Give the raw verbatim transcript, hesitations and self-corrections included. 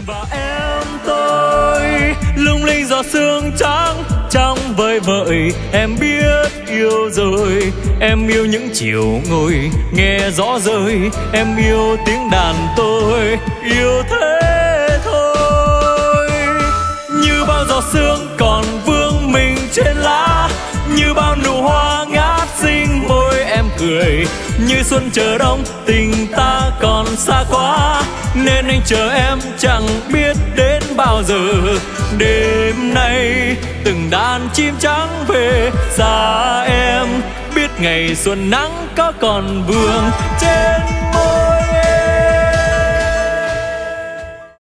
Và em tôi lung linh giọt sương trắng trong vời vợi. Em biết yêu rồi, em yêu những chiều ngồi nghe gió rơi. Em yêu tiếng đàn tôi, yêu thế thôi. Như bao giọt sương còn vương mình trên lá, như bao nụ hoa ngát xinh môi em cười. Như xuân chờ đông tình ta còn xa quá, nên anh chờ em chẳng biết đến bao giờ. Đêm nay từng đàn chim trắng về xa em, biết ngày xuân nắng có còn vương trên môi.